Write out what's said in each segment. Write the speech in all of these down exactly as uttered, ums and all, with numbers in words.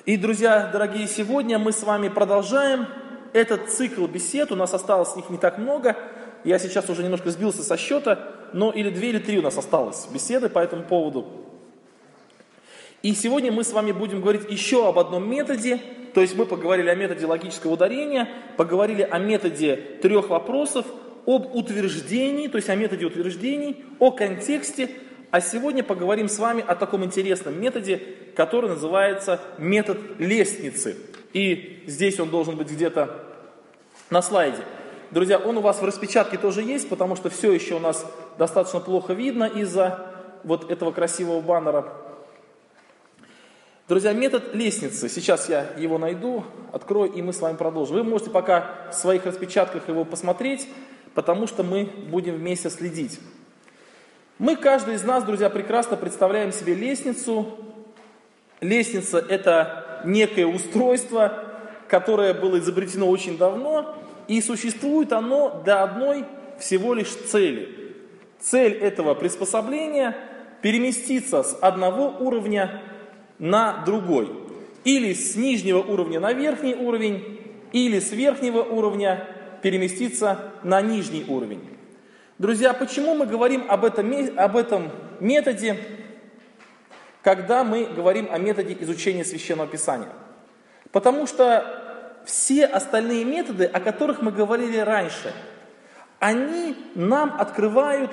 И, друзья, дорогие, сегодня мы с вами продолжаем этот цикл бесед. У нас осталось их не так много. Я сейчас уже немножко сбился со счета, но или две, или три у нас осталось беседы по этому поводу. И сегодня мы с вами будем говорить еще об одном методе. То есть мы поговорили о методе логического ударения, поговорили о методе трех вопросов, об утверждении, то есть о методе утверждений, о контексте. А сегодня поговорим с вами о таком интересном методе, который называется метод лестницы. И здесь он должен быть где-то на слайде. Друзья, он у вас в распечатке тоже есть, потому что все еще у нас достаточно плохо видно из-за вот этого красивого баннера. Друзья, метод лестницы. Сейчас я его найду, открою, и мы с вами продолжим. Вы можете пока в своих распечатках его посмотреть, потому что мы будем вместе следить. Мы, каждый из нас, друзья, прекрасно представляем себе лестницу. Лестница – это некое устройство, которое было изобретено очень давно, и существует оно для одной всего лишь цели. Цель этого приспособления – переместиться с одного уровня на другой. Или с нижнего уровня на верхний уровень, или с верхнего уровня переместиться на нижний уровень. Друзья, почему мы говорим об этом, об этом методе, когда мы говорим о методе изучения Священного Писания? Потому что все остальные методы, о которых мы говорили раньше, они нам открывают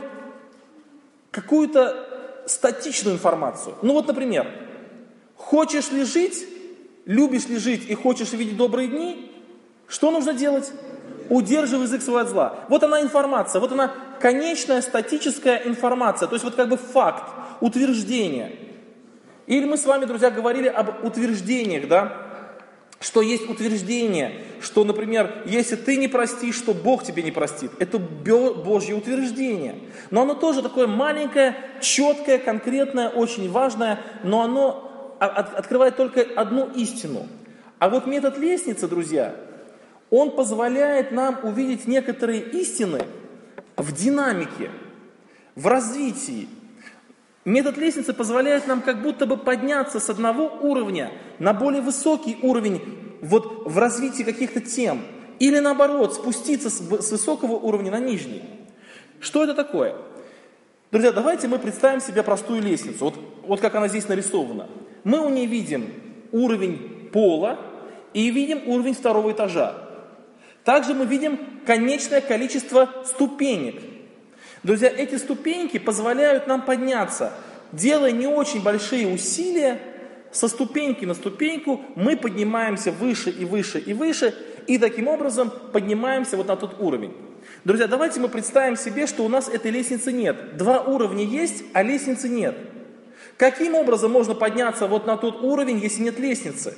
какую-то статичную информацию. Ну вот, например, хочешь ли жить, любишь ли жить и хочешь видеть добрые дни, что нужно делать? Удерживай язык свой от зла. Вот она информация, вот она конечная статическая информация, то есть вот как бы факт, утверждение. Или мы с вами, друзья, говорили об утверждениях, да, что есть утверждение, что, например, если ты не простишь, что Бог тебе не простит. Это Божье утверждение. Но оно тоже такое маленькое, четкое, конкретное, очень важное, но оно открывает только одну истину. А вот метод лестницы, друзья, он позволяет нам увидеть некоторые истины в динамике, в развитии. Метод лестницы позволяет нам как будто бы подняться с одного уровня на более высокий уровень вот в развитии каких-то тем. Или наоборот, спуститься с высокого уровня на нижний. Что это такое? Друзья, давайте мы представим себе простую лестницу. Вот, вот как она здесь нарисована. Мы у нее видим уровень пола и видим уровень второго этажа. Также мы видим конечное количество ступенек. Друзья, эти ступеньки позволяют нам подняться. Делая не очень большие усилия, со ступеньки на ступеньку мы поднимаемся выше и выше и выше, и таким образом поднимаемся вот на тот уровень. Друзья, давайте мы представим себе, что у нас этой лестницы нет. Два уровня есть, а лестницы нет. Каким образом можно подняться вот на тот уровень, если нет лестницы?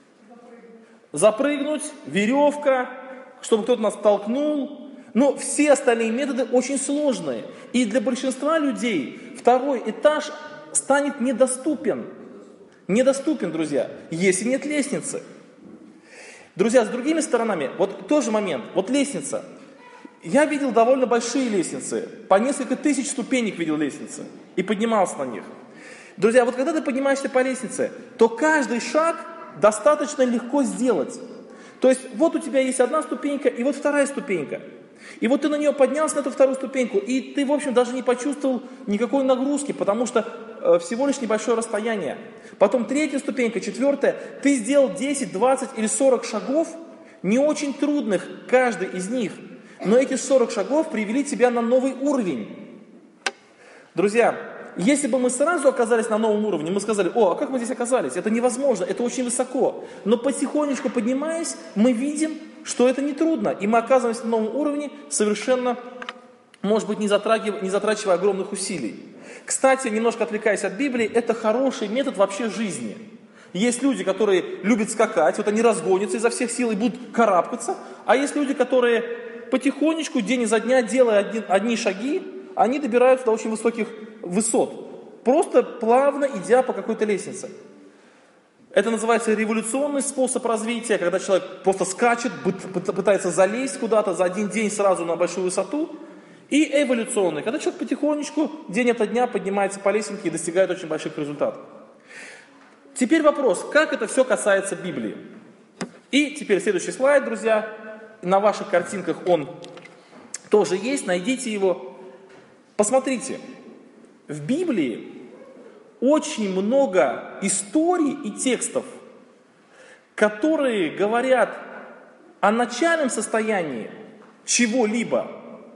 Запрыгнуть, веревка, чтобы кто-то нас толкнул. Но все остальные методы очень сложные. И для большинства людей второй этаж станет недоступен. Недоступен, друзья, если нет лестницы. Друзья, с другими сторонами, вот тоже момент, вот лестница. Я видел довольно большие лестницы, по несколько тысяч ступенек видел лестницы и поднимался на них. Друзья, вот когда ты поднимаешься по лестнице, то каждый шаг достаточно легко сделать. То есть вот у тебя есть одна ступенька и вот вторая ступенька. И вот ты на нее поднялся, на эту вторую ступеньку, и ты, в общем, даже не почувствовал никакой нагрузки, потому что э, всего лишь небольшое расстояние. Потом третья ступенька, четвертая, ты сделал десять, двадцать или сорок шагов, не очень трудных, каждый из них, но эти сорок шагов привели тебя на новый уровень. Друзья, если бы мы сразу оказались на новом уровне, мы сказали: о, а как мы здесь оказались? Это невозможно, это очень высоко. Но потихонечку поднимаясь, мы видим, что это не трудно. И мы оказываемся на новом уровне, совершенно, может быть, не затрагивая, не затрачивая огромных усилий. Кстати, немножко отвлекаясь от Библии, это хороший метод вообще жизни. Есть люди, которые любят скакать, вот они разгонятся изо всех сил и будут карабкаться. А есть люди, которые потихонечку, день изо дня, делая одни, одни шаги, они добираются до очень высоких высот, просто плавно идя по какой-то лестнице. Это называется революционный способ развития, когда человек просто скачет, пытается залезть куда-то за один день сразу на большую высоту. И эволюционный, когда человек потихонечку, день ото дня поднимается по лесенке и достигает очень больших результатов. Теперь вопрос, как это все касается Библии? И теперь следующий слайд, друзья. На ваших картинках он тоже есть, найдите его. Посмотрите, в Библии очень много историй и текстов, которые говорят о начальном состоянии чего-либо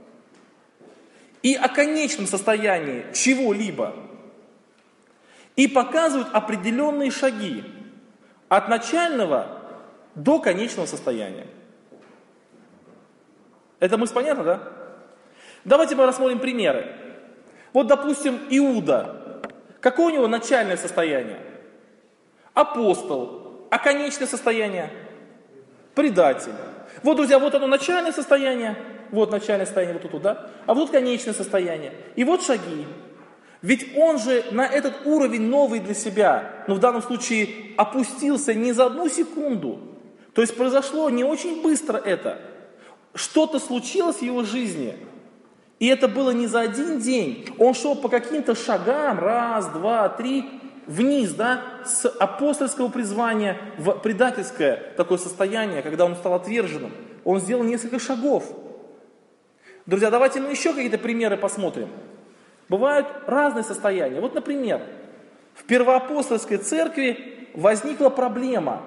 и о конечном состоянии чего-либо, и показывают определенные шаги от начального до конечного состояния. Это мысль понятна, да? Давайте мы рассмотрим примеры. Вот, допустим, Иуда. Какое у него начальное состояние? Апостол. А конечное состояние? Предатель. Вот, друзья, вот оно начальное состояние. Вот начальное состояние, вот тут, да? А вот тут конечное состояние. И вот шаги. Ведь он же на этот уровень новый для себя, но в данном случае опустился не за одну секунду. То есть произошло не очень быстро это. Что-то случилось в его жизни. И это было не за один день. Он шел по каким-то шагам, раз, два, три, вниз, да, с апостольского призвания в предательское такое состояние, когда он стал отверженным. Он сделал несколько шагов. Друзья, давайте мы еще какие-то примеры посмотрим. Бывают разные состояния. Вот, например, в первоапостольской церкви возникла проблема.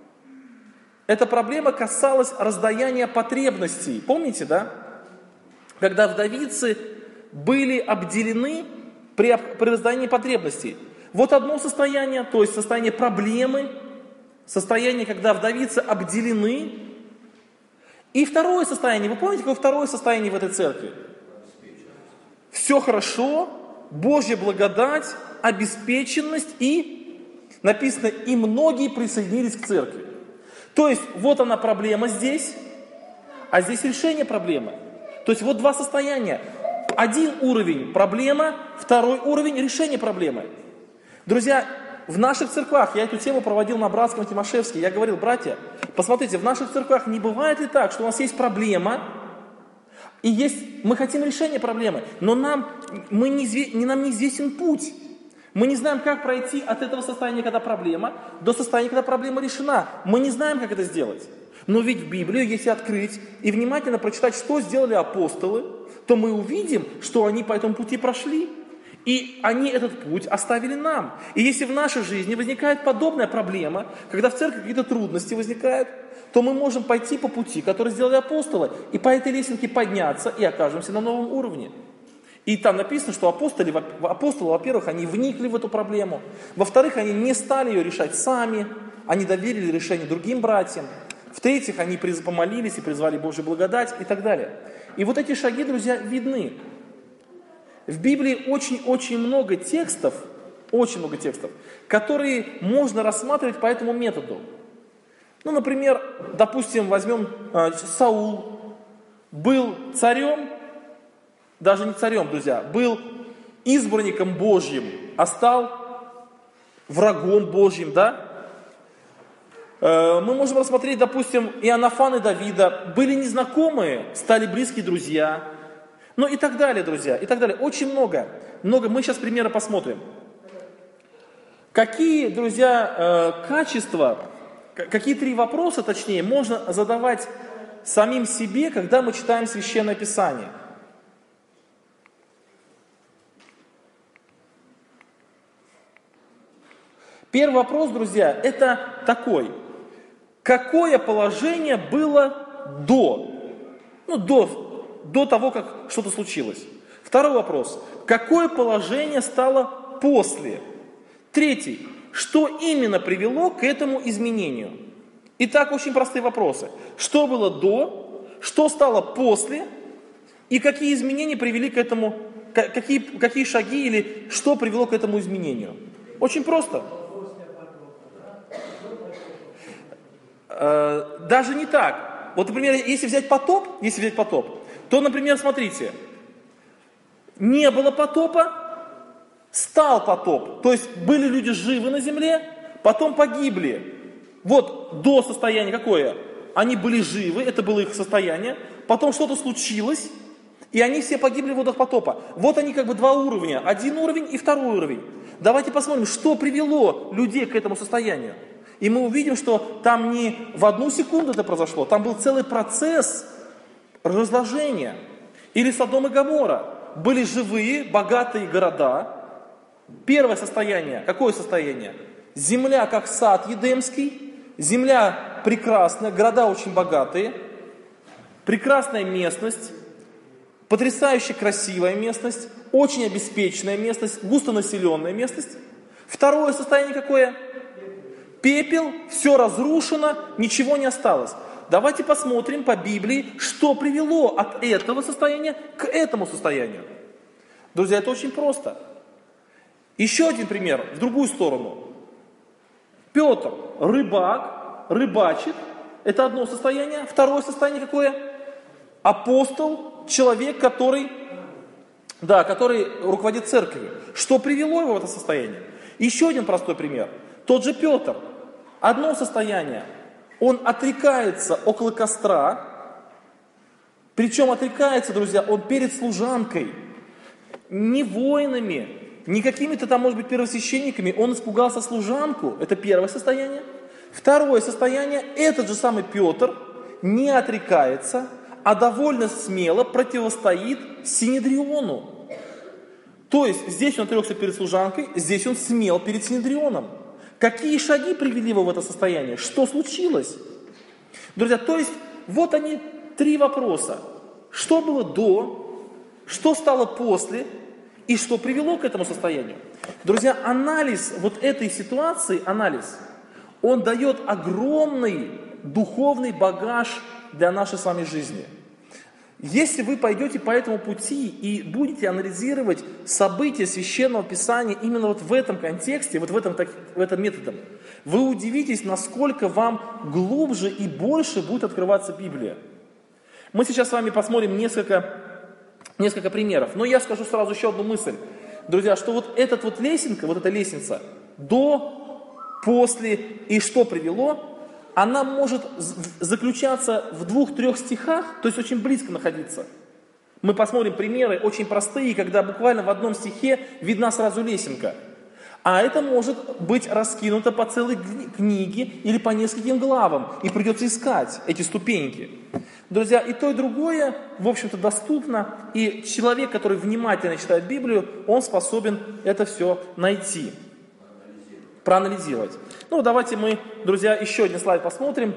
Эта проблема касалась раздаяния потребностей. Помните, да? Когда вдовицы были обделены при, при раздании потребностей. Вот одно состояние, то есть состояние проблемы, состояние, когда вдовицы обделены. И второе состояние, вы помните, какое второе состояние в этой церкви? Все хорошо, Божья благодать, обеспеченность и, написано, и многие присоединились к церкви. То есть, вот она проблема здесь, а здесь решение проблемы. То есть, вот два состояния. Один уровень проблема, второй уровень решение проблемы. Друзья, в наших церквах, я эту тему проводил на Братском Тимошевске, я говорил, братья, посмотрите, в наших церквах не бывает ли так, что у нас есть проблема, и есть, мы хотим решения проблемы, но нам, мы не, не, нам неизвестен путь. Мы не знаем, как пройти от этого состояния, когда проблема, до состояния, когда проблема решена. Мы не знаем, как это сделать. Но ведь в Библию, если открыть и внимательно прочитать, что сделали апостолы, то мы увидим, что они по этому пути прошли. И они этот путь оставили нам. И если в нашей жизни возникает подобная проблема, когда в церкви какие-то трудности возникают, то мы можем пойти по пути, который сделали апостолы, и по этой лесенке подняться, и окажемся на новом уровне. И там написано, что апостолы, апостолы, во-первых, они вникли в эту проблему, во-вторых, они не стали ее решать сами, они доверили решение другим братьям, в-третьих, они помолились и призвали Божью благодать и так далее. И вот эти шаги, друзья, видны. В Библии очень-очень много текстов, очень много текстов, которые можно рассматривать по этому методу. Ну, например, допустим, возьмем э, Саул, был царем, даже не царем, друзья, был избранником Божьим, а стал врагом Божьим, да? Э, мы можем рассмотреть, допустим, Иоаннафан и Давида, были незнакомые, стали близкие друзья. Ну и так далее, друзья, и так далее. Очень много. Много. Мы сейчас примеры посмотрим. Какие, друзья, э, качества, какие три вопроса, точнее, можно задавать самим себе, когда мы читаем Священное Писание? Первый вопрос, друзья, это такой. Какое положение было до? Ну, до... до того, как что-то случилось. Второй вопрос. Какое положение стало после? Третий. Что именно привело к этому изменению? Итак, очень простые вопросы. Что было до? Что стало после? И какие изменения привели к этому? Какие, какие шаги или что привело к этому изменению? Очень просто. Даже не так. Вот, например, если взять потоп, если взять потоп, то, например, смотрите, не было потопа, стал потоп. То есть были люди живы на земле, потом погибли. Вот до состояния какое? Они были живы, это было их состояние. Потом что-то случилось, И они все погибли в водах потопа. Вот они как бы два уровня. Один уровень и второй уровень. Давайте посмотрим, что привело людей к этому состоянию. И мы увидим, что там не в одну секунду это произошло, там был целый процесс разложения. Или Содом и Гоморра. Были живые, богатые города. Первое состояние. Какое состояние? Земля как сад Едемский. Земля прекрасная, города очень богатые. Прекрасная местность. Потрясающе красивая местность. Очень обеспеченная местность. Густонаселенная местность. Второе состояние какое? Пепел, все разрушено, ничего не осталось. Давайте посмотрим по Библии, что привело от этого состояния к этому состоянию. Друзья, это очень просто. Еще один пример в другую сторону. Петр, рыбак, рыбачит. Это одно состояние. Второе состояние какое? Апостол, человек, который, да, который руководит церковью. Что привело его в это состояние? Еще один простой пример. Тот же Петр. Одно состояние. Он отрекается около костра. Причем отрекается, друзья, он перед служанкой. Не воинами, не какими-то там, может быть, первосвященниками. Он испугался служанку. Это первое состояние. Второе состояние. Этот же самый Петр не отрекается, а довольно смело противостоит Синедриону. То есть здесь он отрекся перед служанкой, здесь он смел перед Синедрионом. Какие шаги привели его в это состояние? Что случилось? Друзья, то есть вот они три вопроса. Что было до, что стало после и что привело к этому состоянию? Друзья, анализ вот этой ситуации, анализ, он дает огромный духовный багаж для нашей с вами жизни. Если вы пойдете по этому пути и будете анализировать события Священного Писания именно вот в этом контексте, вот в этом, в этом методом, вы удивитесь, насколько вам глубже и больше будет открываться Библия. Мы сейчас с вами посмотрим несколько, несколько примеров, но я скажу сразу еще одну мысль. Друзья, что вот эта вот лесенка, вот эта лестница, до, после и что привело, она может заключаться в двух-трех стихах, то есть очень близко находиться. Мы посмотрим примеры очень простые, когда буквально в одном стихе видна сразу лесенка. А это может быть раскинуто по целой книге или по нескольким главам, и придется искать эти ступеньки. Друзья, и то, и другое, в общем-то, доступно, и человек, который внимательно читает Библию, он способен это все найти, проанализировать. Ну, давайте мы, друзья, еще один слайд посмотрим.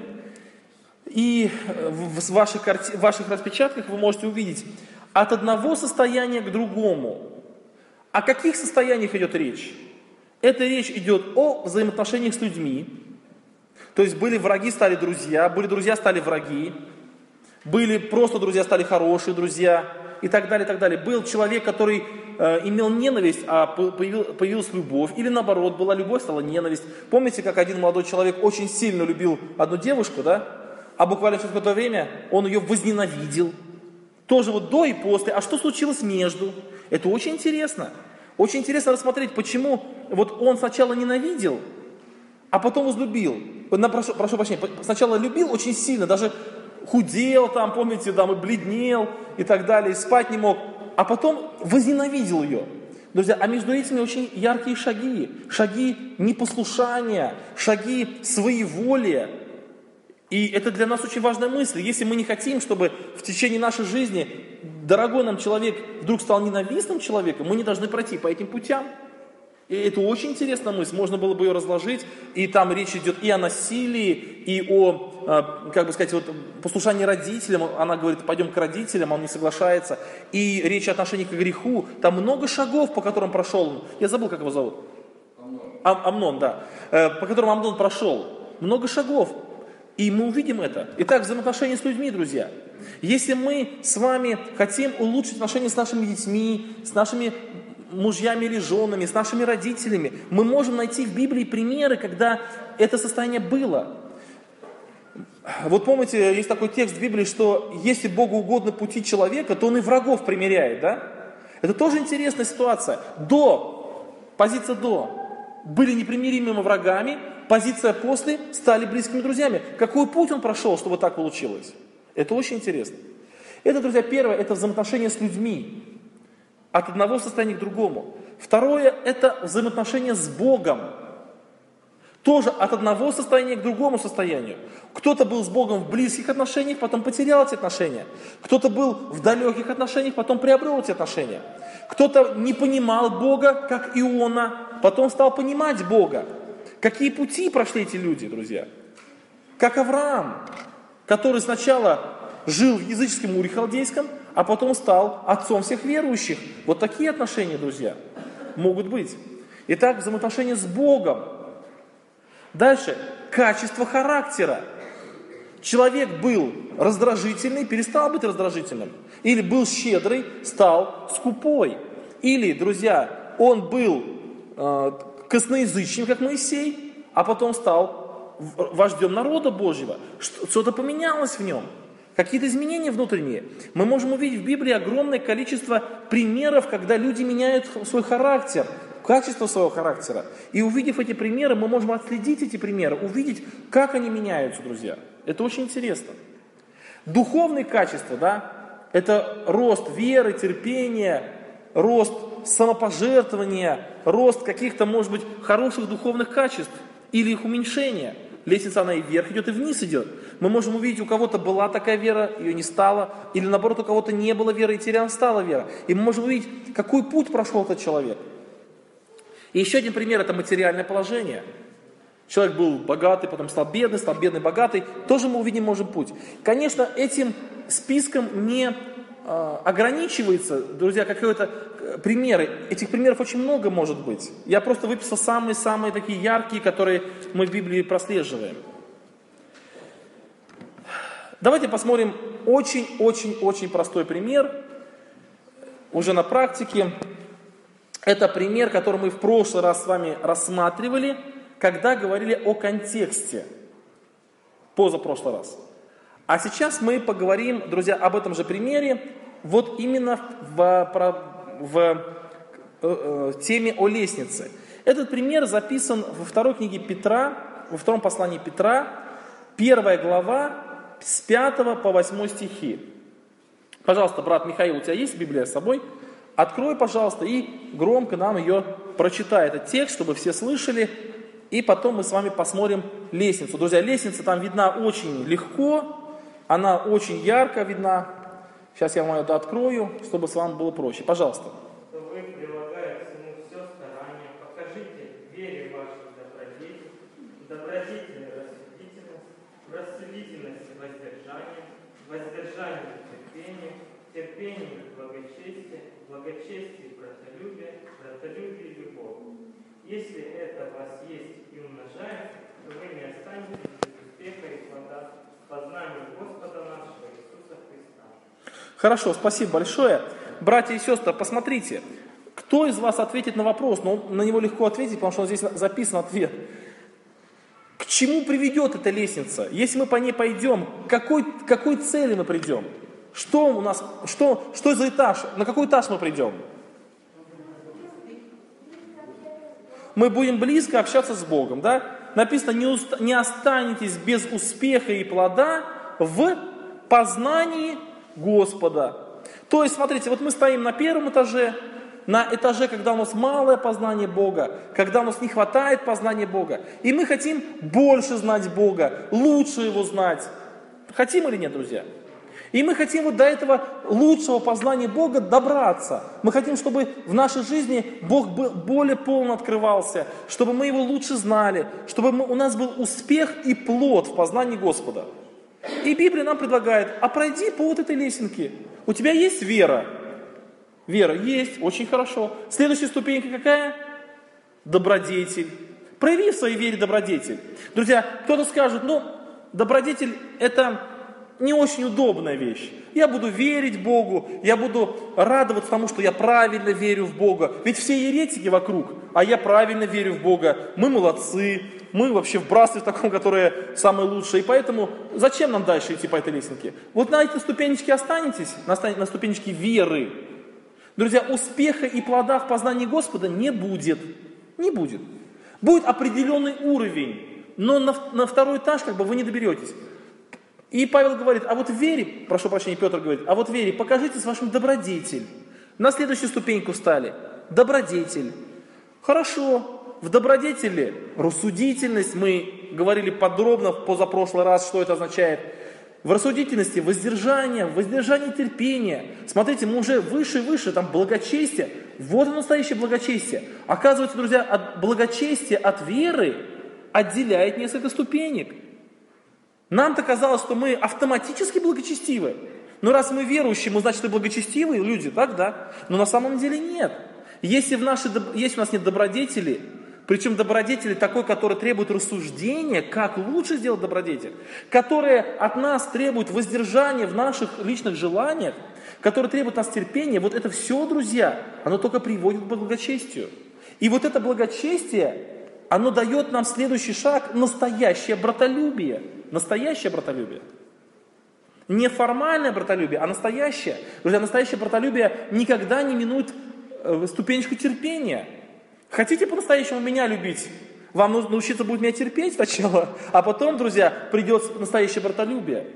И в ваших, карти... в ваших распечатках вы можете увидеть от одного состояния к другому. О каких состояниях идет речь? Эта речь идет о взаимоотношениях с людьми. То есть были враги, стали друзья, были друзья, стали враги. Были просто друзья, стали хорошие друзья. И так далее, и так далее. Был человек, который э, имел ненависть, а появил, появилась любовь. Или наоборот, была любовь, стала ненависть. Помните, как один молодой человек очень сильно любил одну девушку, да? А буквально через какое-то время он ее возненавидел. Тоже вот до и после. А что случилось между? Это очень интересно. Очень интересно рассмотреть, почему вот он сначала ненавидел, а потом возлюбил. Прошу, прошу прощения, сначала любил очень сильно, даже худел там, помните, там и бледнел и так далее, и спать не мог, а потом возненавидел ее. Друзья, а между этими очень яркие шаги, шаги непослушания, шаги своеволия. И это для нас очень важная мысль. Если мы не хотим, чтобы в течение нашей жизни дорогой нам человек вдруг стал ненавистным человеком, мы не должны пройти по этим путям. И это очень интересная мысль, можно было бы ее разложить, и там речь идет и о насилии, и о, как бы сказать, вот, послушании родителям, она говорит, пойдем к родителям, он не соглашается, и речь о отношении к греху, там много шагов, по которым прошел он, я забыл, как его зовут, Амнон, Амнон, да, по которым Амнон прошел, много шагов, и мы увидим это. Итак, взаимоотношения с людьми, друзья. Если мы с вами хотим улучшить отношения с нашими детьми, с нашими мужьями или женами, с нашими родителями, мы можем найти в Библии примеры, когда это состояние было. Вот помните, есть такой текст в Библии, что если Богу угодно пути человека, то он и врагов примиряет, да? Это тоже интересная ситуация. До, позиция до, были непримиримыми врагами, позиция после, стали близкими друзьями. Какой путь он прошел, чтобы так получилось? Это очень интересно. Это, друзья, первое, это взаимоотношения с людьми. От одного состояния к другому. Второе, это взаимоотношения с Богом. Тоже от одного состояния к другому состоянию. Кто-то был с Богом в близких отношениях, потом потерял эти отношения. Кто-то был в далеких отношениях, потом приобрел эти отношения. Кто-то не понимал Бога, как Иона, потом стал понимать Бога. Какие пути прошли эти люди, друзья? Как Авраам, который сначала жил в языческом Уре Халдейском, а потом стал отцом всех верующих. Вот такие отношения, друзья, могут быть. Итак, взаимоотношения с Богом. Дальше, качество характера. Человек был раздражительный, перестал быть раздражительным. Или был щедрый, стал скупой. Или, друзья, он был э, косноязычным, как Моисей, а потом стал вождем народа Божьего. Что-то поменялось в нем. Какие-то изменения внутренние. Мы можем увидеть в Библии огромное количество примеров, когда люди меняют свой характер, качество своего характера. И увидев эти примеры, мы можем отследить эти примеры, увидеть, как они меняются, друзья. Это очень интересно. Духовные качества, да, это рост веры, терпения, рост самопожертвования, рост каких-то, может быть, хороших духовных качеств или их уменьшение. Лестница, она и вверх идет, и вниз идет. Мы можем увидеть, у кого-то была такая вера, ее не стало, или наоборот, у кого-то не было веры, и терял, стала вера. И мы можем увидеть, какой путь прошел этот человек. И еще один пример – это материальное положение. Человек был богатый, потом стал бедный, стал бедный, богатый. Тоже мы увидим, можем, путь. Конечно, этим списком не э, ограничивается, друзья, какие-то примеры. Этих примеров очень много может быть. Я просто выписал самые-самые такие яркие, которые мы в Библии прослеживаем. Давайте посмотрим очень-очень-очень простой пример, уже на практике. Это пример, который мы в прошлый раз с вами рассматривали, когда говорили о контексте, позапрошлый раз. А сейчас мы поговорим, друзья, об этом же примере, вот именно в, в, в э, теме о лестнице. Этот пример записан во второй книге Петра, во втором послании Петра, первая глава, с пятого по восьмой стихи. Пожалуйста, брат Михаил, у тебя есть Библия с собой? Открой, пожалуйста, и громко нам ее прочитай, этот текст, чтобы все слышали. И потом мы с вами посмотрим лестницу. Друзья, лестница там видна очень легко, она очень ярко видна. Сейчас я вам это открою, чтобы с вами было проще. Пожалуйста. Вы, прилагая к всему все старание, покажите вере вашей добродетель, добродетели рассудительность, рассудительности воздержание, воздержание терпение, терпение благочестие, благочестие братолюбие, братолюбие любовь. Если это у вас есть и умножается, то вы не останетесь без успеха и плода в познании Господа нашего Иисуса Христа. Хорошо, спасибо большое. Братья и сестры, посмотрите, кто из вас ответит на вопрос, но на него легко ответить, потому что здесь записан ответ. К чему приведет эта лестница? Если мы по ней пойдем, к какой, к какой цели мы придем? Что у нас, что, что за этаж, на какой этаж мы придем? Мы будем близко общаться с Богом, да? Написано, не, уст, не останетесь без успеха и плода в познании Господа. То есть, смотрите, вот мы стоим на первом этаже, на этаже, когда у нас малое познание Бога, когда у нас не хватает познания Бога, и мы хотим больше знать Бога, лучше Его знать. Хотим или нет, друзья? И мы хотим вот до этого лучшего познания Бога добраться. Мы хотим, чтобы в нашей жизни Бог был более полно открывался, чтобы мы Его лучше знали, чтобы мы, у нас был успех и плод в познании Господа. И Библия нам предлагает, а пройди по вот этой лесенке. У тебя есть вера? Вера есть, очень хорошо. Следующая ступенька какая? Добродетель. Прояви в своей вере добродетель. Друзья, кто-то скажет, ну, добродетель это не очень удобная вещь. Я буду верить Богу, я буду радоваться тому, что я правильно верю в Бога. Ведь все еретики вокруг, а я правильно верю в Бога. Мы молодцы, мы вообще в братстве таком, которое самое лучшее. И поэтому зачем нам дальше идти по этой лестнике? Вот на этой ступенечке останетесь, на ступенечке веры. Друзья, успеха и плода в познании Господа не будет. Не будет. Будет определенный уровень, но на, на второй этаж как бы вы не доберетесь. И Павел говорит, а вот в вере, прошу прощения, Петр говорит, а вот в вере покажите с вашим добродетель. На следующую ступеньку встали. Добродетель. Хорошо. В добродетели рассудительность. Мы говорили подробно в позапрошлый раз, что это означает. В рассудительности воздержание, в воздержании терпение. Смотрите, мы уже выше и выше, там благочестие. Вот оно настоящее благочестие. Оказывается, друзья, от благочестия от веры отделяет несколько ступенек. Нам-то казалось, что мы автоматически благочестивы. Но раз мы верующие, мы, значит, и благочестивые люди, так, да? Но на самом деле нет. Если, в нашей, если у нас нет добродетели, причем добродетели такой, который требует рассуждения, как лучше сделать добродетель, которая от нас требует воздержания в наших личных желаниях, которая требует от нас терпения, вот это все, друзья, оно только приводит к благочестию. И вот это благочестие, оно дает нам следующий шаг, настоящее братолюбие. Настоящее братолюбие. Не формальное братолюбие, а настоящее. Друзья, настоящее братолюбие никогда не минует э, ступенечку терпения. Хотите по-настоящему меня любить? Вам нужно научиться будет меня терпеть сначала, а потом, друзья, придет настоящее братолюбие.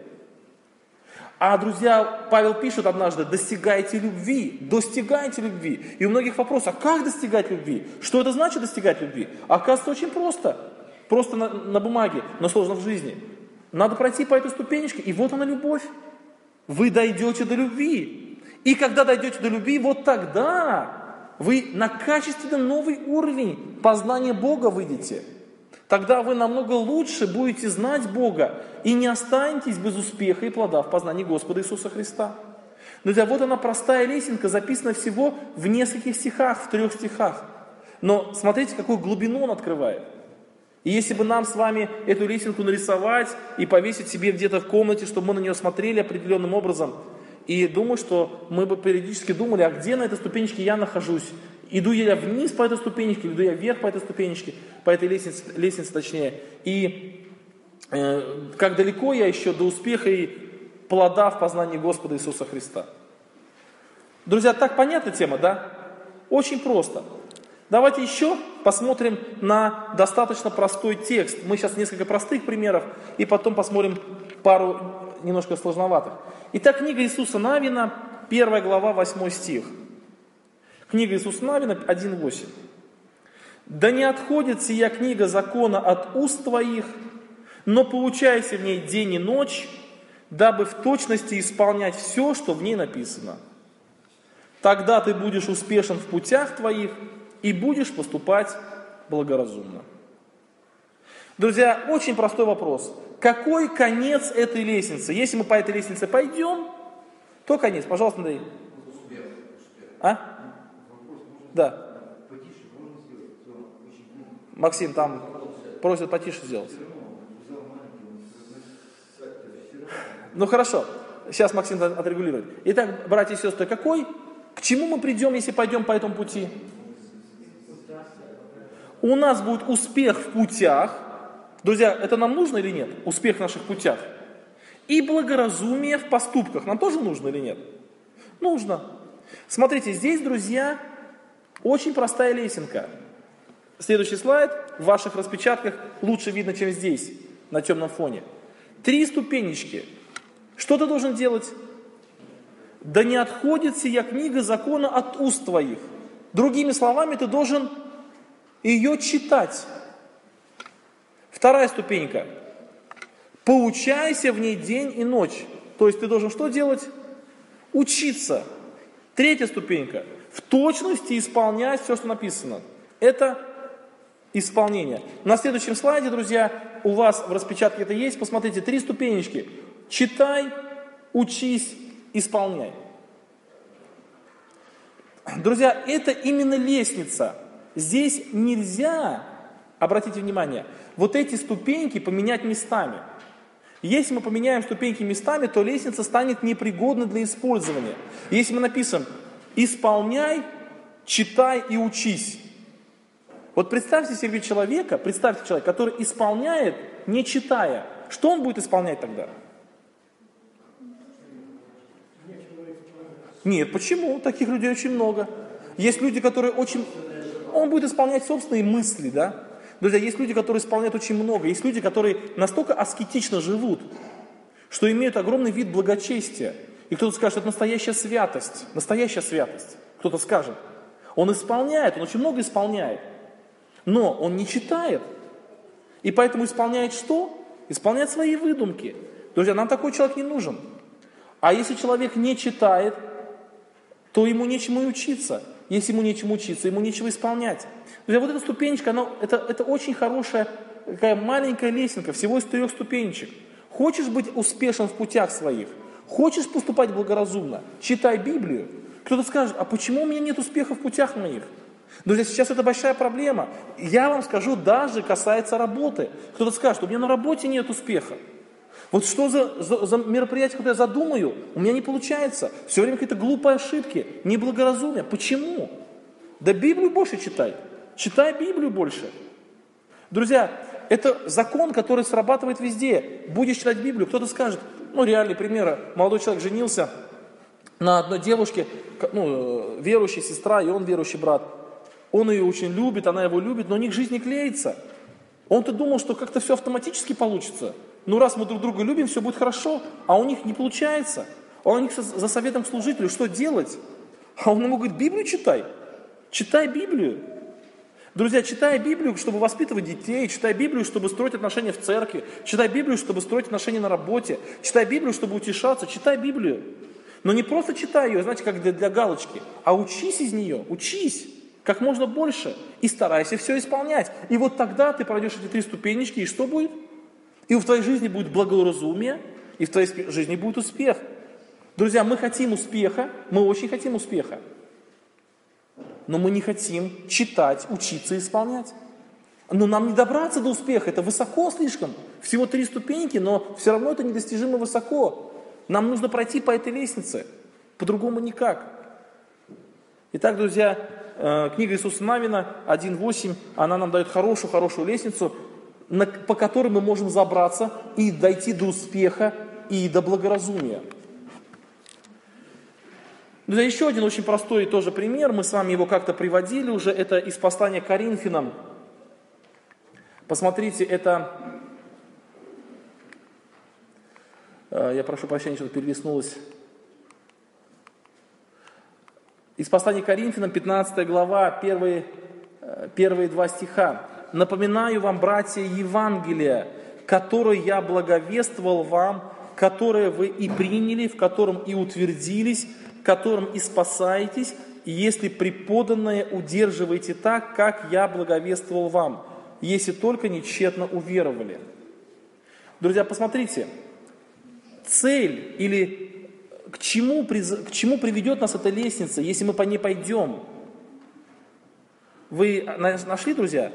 А, друзья, Павел пишет однажды, достигайте любви, достигайте любви. И у многих вопрос, а как достигать любви? Что это значит достигать любви? Оказывается, очень просто. Просто на, на бумаге, но сложно в жизни. Надо пройти по этой ступенечке, и вот она любовь. Вы дойдете до любви. И когда дойдете до любви, вот тогда вы на качественно новый уровень познания Бога выйдете. Тогда вы намного лучше будете знать Бога и не останетесь без успеха и плода в познании Господа Иисуса Христа. Друзья, вот она простая лесенка, записана всего в нескольких стихах, в трех стихах. Но смотрите, какую глубину он открывает. И если бы нам с вами эту лесенку нарисовать и повесить себе где-то в комнате, чтобы мы на нее смотрели определенным образом, и думаю, что мы бы периодически думали, а где на этой ступенечке я нахожусь? Иду я вниз по этой ступенечке, иду я вверх по этой ступенечке, по этой лестнице, лестнице точнее. И э, как далеко я еще до успеха и плода в познании Господа Иисуса Христа. Друзья, так понятна тема, да? Очень просто. Давайте еще посмотрим на достаточно простой текст. Мы сейчас несколько простых примеров, и потом посмотрим пару немножко сложноватых. Итак, книга Иисуса Навина, первая глава, восьмой стих. Книга Иисуса Навина, один восемь. «Да не отходит сия книга закона от уст твоих, но поучайся в ней день и ночь, дабы в точности исполнять все, что в ней написано. Тогда ты будешь успешен в путях твоих и будешь поступать благоразумно». Друзья, очень простой вопрос. Какой конец этой лестницы? Если мы по этой лестнице пойдем, то конец. Пожалуйста, Андрей. А? Да. Максим, там просят потише сделать. Ну хорошо, сейчас Максим отрегулирует. Итак, братья и сестры, какой, к чему мы придем, если пойдем по этому пути? У нас будет успех в путях. Друзья, это нам нужно или нет? Успех в наших путях. И благоразумие в поступках. Нам тоже нужно или нет? Нужно. Смотрите, здесь, друзья, очень простая лесенка. Следующий слайд. В ваших распечатках лучше видно, чем здесь, на темном фоне. Три ступенечки. Что ты должен делать? Да не отходит сия книга закона от уст твоих. Другими словами, ты должен ее читать. Вторая ступенька. Поучайся в ней день и ночь. То есть ты должен что делать? Учиться. Третья ступенька. В точности исполнять все, что написано. Это исполнение. На следующем слайде, друзья, у вас в распечатке это есть. Посмотрите, три ступенечки. Читай, учись, исполняй. Друзья, это именно лестница. Здесь нельзя, обратите внимание, вот эти ступеньки поменять местами. Если мы поменяем ступеньки местами, то лестница станет непригодна для использования. Если мы напишем «исполняй, читай и учись». Вот представьте себе человека, представьте человека, который исполняет, не читая. Что он будет исполнять тогда? Нет, почему? Таких людей очень много. Есть люди, которые очень... Он будет исполнять собственные мысли, да? Друзья, есть люди, которые исполняют очень много. Есть люди, которые настолько аскетично живут, что имеют огромный вид благочестия. И кто-то скажет, это настоящая святость, настоящая святость. Кто-то скажет, он исполняет, он очень много исполняет, но он не читает. И поэтому исполняет что? Исполняет свои выдумки. Друзья, нам такой человек не нужен. А если человек не читает, то ему нечему и учиться. Если ему нечему учиться, ему нечего исполнять. Друзья, вот эта ступенечка, она, это, это очень хорошая, такая маленькая лесенка, всего из трех ступенечек. Хочешь быть успешен в путях своих? Хочешь поступать благоразумно? Читай Библию. Кто-то скажет, а почему у меня нет успеха в путях моих? Друзья, сейчас это большая проблема. Я вам скажу, даже касается работы. Кто-то скажет, у меня на работе нет успеха. Вот что за, за, за мероприятие, которое я задумаю, у меня не получается. Все время какие-то глупые ошибки, неблагоразумие. Почему? Да Библию больше читай. Читай Библию больше. Друзья, это закон, который срабатывает везде. Будешь читать Библию, кто-то скажет, ну реальный пример, молодой человек женился на одной девушке, ну, верующая сестра, и он верующий брат. Он ее очень любит, она его любит, но у них жизнь не клеится. Он-то думал, что как-то все автоматически получится. Ну раз мы друг друга любим, все будет хорошо, а у них не получается. А у них за советом к служителю, что делать? А он ему говорит, Библию читай. Читай Библию. Друзья, читай Библию, чтобы воспитывать детей, читай Библию, чтобы строить отношения в церкви, читай Библию, чтобы строить отношения на работе, читай Библию, чтобы утешаться, читай Библию. Но не просто читай ее, знаете, как для, для галочки, а учись из нее, учись как можно больше и старайся все исполнять. И вот тогда ты пройдешь эти три ступенечки, и что будет? И в твоей жизни будет благоразумие, и в твоей жизни будет успех. Друзья, мы хотим успеха, мы очень хотим успеха. Но мы не хотим читать, учиться, исполнять. Но нам не добраться до успеха, это высоко слишком. Всего три ступеньки, но все равно это недостижимо высоко. Нам нужно пройти по этой лестнице, по-другому никак. Итак, друзья, книга Иисуса Навина один восемь, она нам дает хорошую-хорошую лестницу, по которой мы можем забраться и дойти до успеха и до благоразумия. Друзья, еще один очень простой тоже пример, мы с вами его как-то приводили уже, это из послания к Коринфянам. Посмотрите, это, я прошу прощения, что-то перелистнулось. Из послания к Коринфянам, пятнадцатая глава, первые, первые два стиха. «Напоминаю вам, братья, Евангелие, которое я благовествовал вам, которое вы и приняли, в котором и утвердились, которым и спасаетесь, и если преподанное удерживаете так, как я благовествовал вам, если только не тщетно уверовали». Друзья, посмотрите, цель или к чему, к чему приведет нас эта лестница, если мы по ней пойдем? Вы нашли, друзья?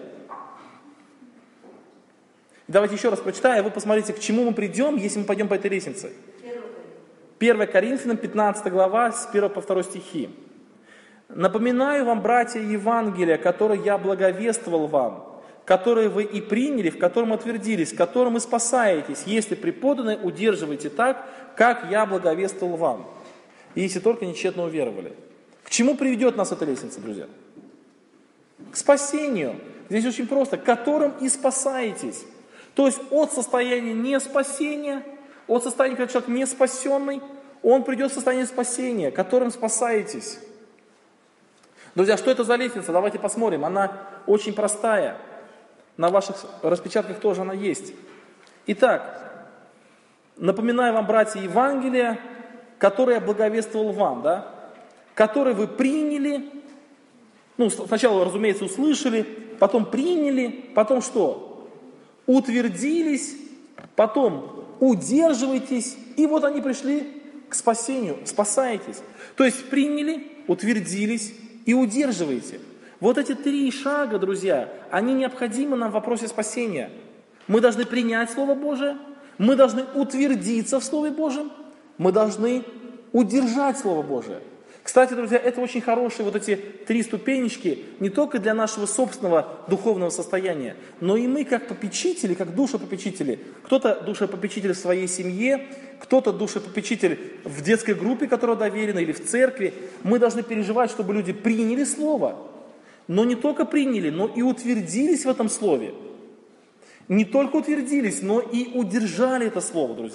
Давайте еще раз прочитаю, а вы посмотрите, к чему мы придем, если мы пойдем по этой лестнице. первое Коринфянам, пятнадцатая глава, с первого по второй стихи. «Напоминаю вам, братья, Евангелие, которое я благовествовал вам, которое вы и приняли, в котором утвердились, которым и спасаетесь, если преподанное удерживаете так, как я благовествовал вам, и если только нечетно уверовали». К чему приведет нас эта лестница, друзья? К спасению. Здесь очень просто. «Которым и спасаетесь». То есть от состояния неспасения, от состояния, когда человек не спасенный, он придет в состояние спасения, которым спасаетесь. Друзья, что это за лестница? Давайте посмотрим. Она очень простая. На ваших распечатках тоже она есть. Итак, напоминаю вам, братья, Евангелие, которое я благовествовал вам, да? Которое вы приняли, ну, сначала, разумеется, услышали, потом приняли, потом что? Утвердились, потом удерживайтесь, и вот они пришли к спасению, спасаетесь. То есть приняли, утвердились и удерживаете. Вот эти три шага, друзья, они необходимы нам в вопросе спасения. Мы должны принять Слово Божие, мы должны утвердиться в Слове Божьем, мы должны удержать Слово Божие. Кстати, друзья, это очень хорошие вот эти три ступенечки не только для нашего собственного духовного состояния, но и мы как попечители, как душепопечители. Кто-то душепопечитель в своей семье, кто-то душепопечитель в детской группе, которая доверена, или в церкви. Мы должны переживать, чтобы люди приняли Слово. Но не только приняли, но и утвердились в этом Слове. Не только утвердились, но и удержали это Слово, друзья.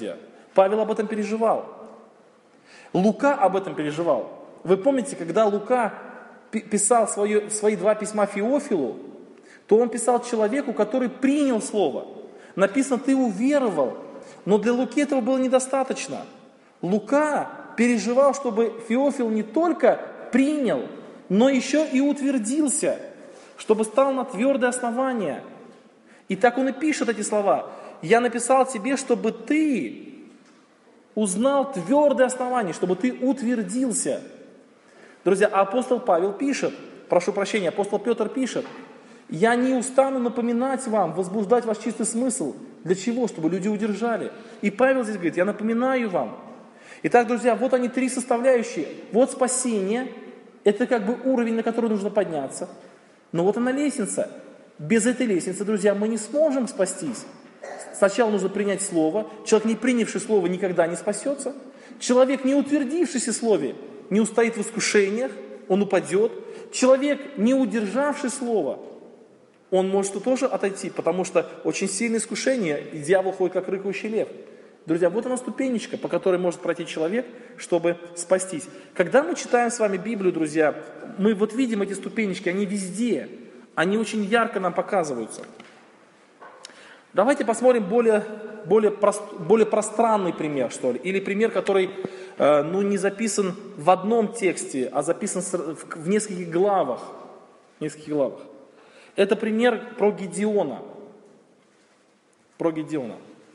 Павел об этом переживал. Лука об этом переживал. Вы помните, когда Лука писал свое, свои два письма Феофилу, то он писал человеку, который принял слово. Написано, ты уверовал. Но для Луки этого было недостаточно. Лука переживал, чтобы Феофил не только принял, но еще и утвердился, чтобы стал на твердое основание. И так он и пишет эти слова. Я написал тебе, чтобы ты узнал твердое основание, чтобы ты утвердился. Друзья, апостол Павел пишет, прошу прощения, апостол Петр пишет, я не устану напоминать вам, возбуждать ваш чистый смысл. Для чего? Чтобы люди удержали. И Павел здесь говорит, я напоминаю вам. Итак, друзья, вот они три составляющие. Вот спасение, это как бы уровень, на который нужно подняться. Но вот она лестница. Без этой лестницы, друзья, мы не сможем спастись. Сначала нужно принять слово. Человек, не принявший слово, никогда не спасется. Человек, не утвердившийся в слове, не устоит в искушениях, он упадет. Человек, не удержавший слово, он может тоже отойти, потому что очень сильное искушение, и дьявол ходит как рыкающий лев. Друзья, вот она ступенечка, по которой может пройти человек, чтобы спастись. Когда мы читаем с вами Библию, друзья, мы вот видим эти ступенечки, они везде, они очень ярко нам показываются. Давайте посмотрим более, более, прост, более пространный пример, что ли, или пример, который э, ну, не записан в одном тексте, а записан в, в нескольких главах. В нескольких главах. Это пример про Гедеона. Про Гедеона.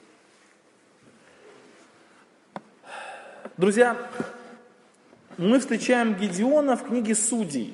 Друзья, мы встречаем Гедеона в книге Судей.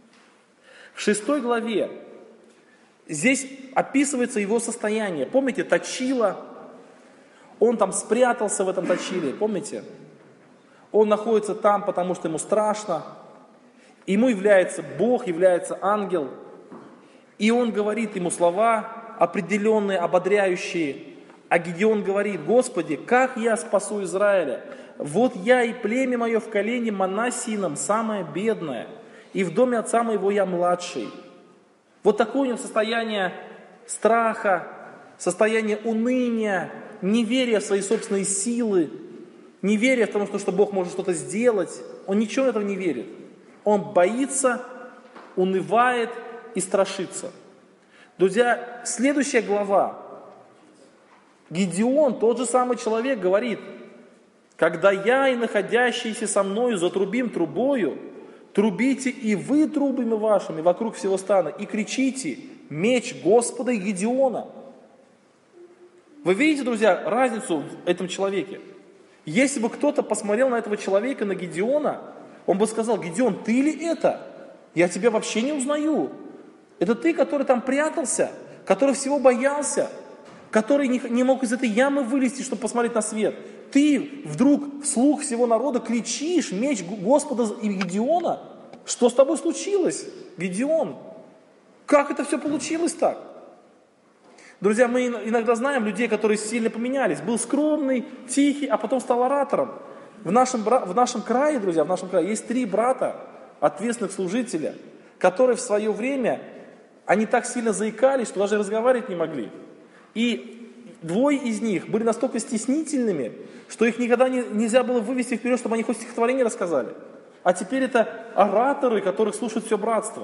В шестой главе. Здесь описывается его состояние. Помните, точило. Он там спрятался в этом точиле. Помните? Он находится там, потому что ему страшно. Ему является Бог, является ангел. И он говорит ему слова определенные, ободряющие. А Гедеон говорит, Господи, как я спасу Израиля? Вот я и племя мое в колене Манассиином самое бедное, и в доме отца моего я младший. Вот такое у него состояние страха, состояние уныния, неверия в свои собственные силы, неверия в том, что Бог может что-то сделать. Он ничего этого не верит. Он боится, унывает и страшится. Друзья, следующая глава. Гедеон, тот же самый человек, говорит, когда я и находящиеся со мною затрубим трубою, трубите и вы трубами вашими вокруг всего стана, и кричите, меч Господа и Гедеона. Вы видите, друзья, разницу в этом человеке? Если бы кто-то посмотрел на этого человека, на Гедеона, он бы сказал, Гедеон, ты ли это? Я тебя вообще не узнаю. Это ты, который там прятался, который всего боялся, который не, не мог из этой ямы вылезти, чтобы посмотреть на свет. Ты вдруг вслух всего народа кричишь, меч Господа и Гедеона? Что с тобой случилось, Гедеон? Как это все получилось так? Друзья, мы иногда знаем людей, которые сильно поменялись. Был скромный, тихий, а потом стал оратором. В нашем, в нашем крае, друзья, в нашем крае есть три брата, ответственных служителя, которые в свое время, они так сильно заикались, что даже разговаривать не могли. И двое из них были настолько стеснительными, что их никогда не, нельзя было вывести вперед, чтобы они хоть стихотворение рассказали. А теперь это ораторы, которых слушает все братство.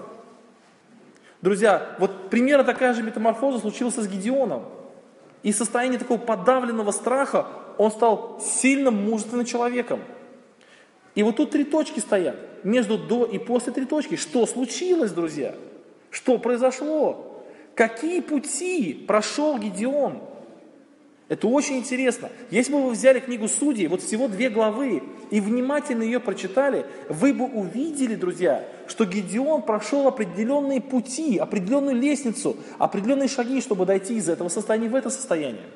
Друзья, вот примерно такая же метаморфоза случилась с Гедеоном. И в состоянии такого подавленного страха он стал сильным, мужественным человеком. И вот тут три точки стоят. Между до и после три точки. Что случилось, друзья? Что произошло? Какие пути прошел Гедеон? Это очень интересно. Если бы вы взяли книгу Судей, вот всего две главы, и внимательно ее прочитали, вы бы увидели, друзья, что Гедеон прошел определенные пути, определенную лестницу, определенные шаги, чтобы дойти из этого состояния в это состояние.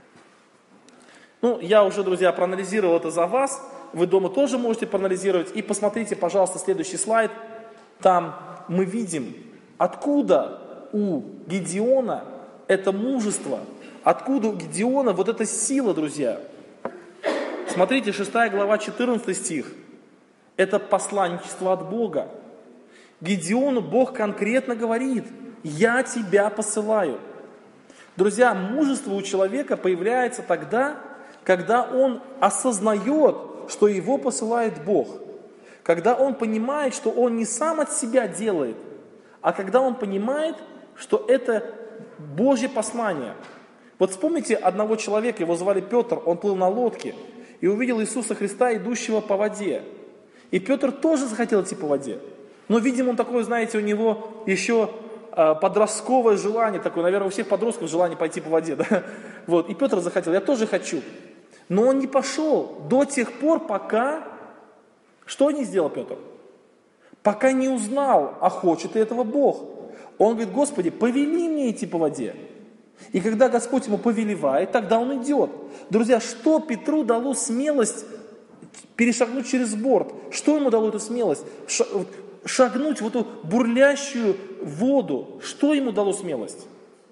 Ну, я уже, друзья, проанализировал это за вас. Вы дома тоже можете проанализировать. И посмотрите, пожалуйста, следующий слайд. Там мы видим, откуда у Гедеона это мужество, откуда у Гедеона вот эта сила, друзья. Смотрите, шестая глава, четырнадцатый стих. Это посланничество от Бога. Гедеону Бог конкретно говорит, я тебя посылаю. Друзья, мужество у человека появляется тогда, когда он осознает, что его посылает Бог. Когда он понимает, что он не сам от себя делает, а когда он понимает, что это Божье послание. Вот вспомните одного человека, его звали Петр, он плыл на лодке и увидел Иисуса Христа, идущего по воде. И Петр тоже захотел идти по воде. Но, видимо, он такой, знаете, у него еще э, подростковое желание, такое, наверное, у всех подростков желание пойти по воде. Да? Вот. И Петр захотел, я тоже хочу. Но он не пошел до тех пор, пока... Что не сделал Петр? Пока не узнал, а хочет ли этого Бог. Он говорит: Господи, повели мне идти по воде. И когда Господь ему повелевает, тогда он идет. Друзья, что Петру дало смелость перешагнуть через борт? Что ему дало эту смелость? Шагнуть в эту бурлящую воду. Что ему дало смелость?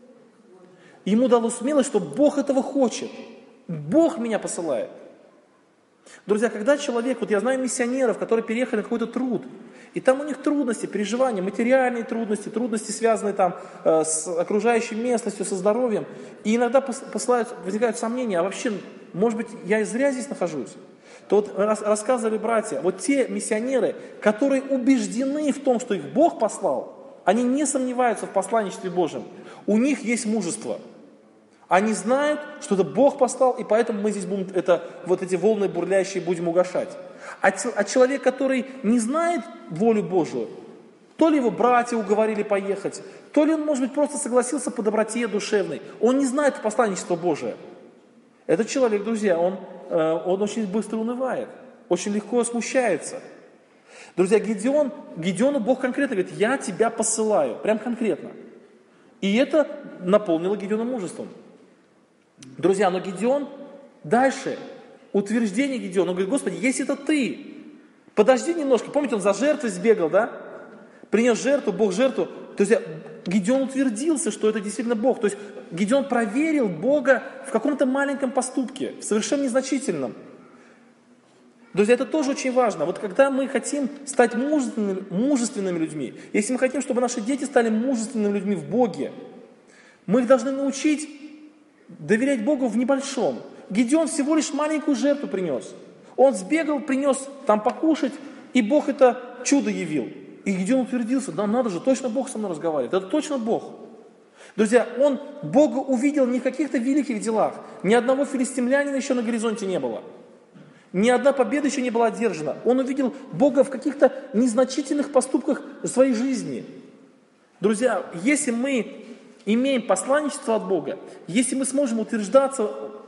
Ему дало смелость, что Бог этого хочет. Бог меня посылает. Друзья, когда человек, вот я знаю миссионеров, которые переехали на какой-то труд, и там у них трудности, переживания, материальные трудности, трудности, связанные там э, с окружающей местностью, со здоровьем, и иногда посылают, возникают сомнения, а вообще, может быть, я и зря здесь нахожусь? То вот рас, рассказывали братья, вот те миссионеры, которые убеждены в том, что их Бог послал, они не сомневаются в посланничестве Божьем, у них есть мужество. Они знают, что это Бог послал, и поэтому мы здесь будем это, вот эти волны бурлящие будем угашать. А, а человек, который не знает волю Божию, то ли его братья уговорили поехать, то ли он, может быть, просто согласился по доброте душевной, он не знает посланничество Божие. Этот человек, друзья, он, он очень быстро унывает, очень легко смущается. Друзья, Гидеон, Гидеону Бог конкретно говорит: я тебя посылаю, прям конкретно. И это наполнило Гидеона мужеством. Друзья, но Гидеон дальше, утверждение Гидеона, он говорит: Господи, если это ты, подожди немножко. Помните, он за жертвой сбегал, да? Принес жертву, Бог жертву. То есть Гидеон утвердился, что это действительно Бог. То есть Гидеон проверил Бога в каком-то маленьком поступке, совершенно незначительном. Друзья, это тоже очень важно. Вот когда мы хотим стать мужественными, мужественными людьми, если мы хотим, чтобы наши дети стали мужественными людьми в Боге, мы их должны научить доверять Богу в небольшом. Гидеон всего лишь маленькую жертву принес. Он сбегал, принес там покушать, и Бог это чудо явил. И Гидеон утвердился: да надо же, точно Бог со мной разговаривает, это точно Бог. Друзья, он Бога увидел не в каких-то великих делах, ни одного филистимлянина еще на горизонте не было. Ни одна победа еще не была одержана. Он увидел Бога в каких-то незначительных поступках своей жизни. Друзья, если мы имеем посланничество от Бога, если мы сможем утверждаться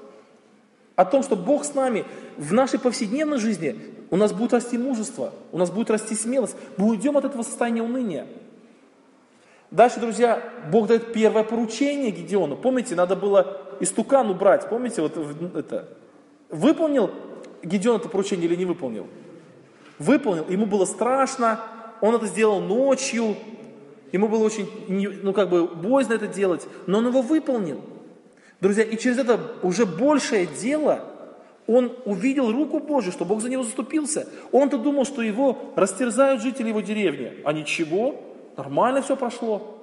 о том, что Бог с нами в нашей повседневной жизни, у нас будет расти мужество, у нас будет расти смелость, мы уйдем от этого состояния уныния. Дальше, друзья, Бог дает первое поручение Гидеону. Помните, надо было истукан убрать, помните, вот это. Выполнил Гидеон это поручение или не выполнил? Выполнил, ему было страшно, он это сделал ночью, ему было очень, ну как бы, боязно это делать, но он его выполнил. Друзья, и через это уже большее дело он увидел руку Божию, что Бог за него заступился. Он-то думал, что его растерзают жители его деревни, а ничего, нормально все прошло.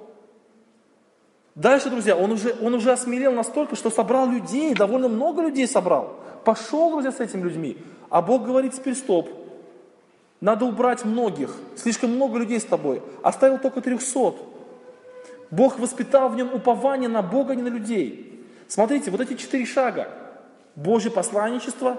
Дальше, друзья, он уже, он уже осмелел настолько, что собрал людей, довольно много людей собрал. Пошел, друзья, с этими людьми. А Бог говорит: теперь стоп. Надо убрать многих. Слишком много людей с тобой. Оставил только трехсот. Бог воспитал в нем упование на Бога, а не на людей. Смотрите, вот эти четыре шага. Божье посланничество,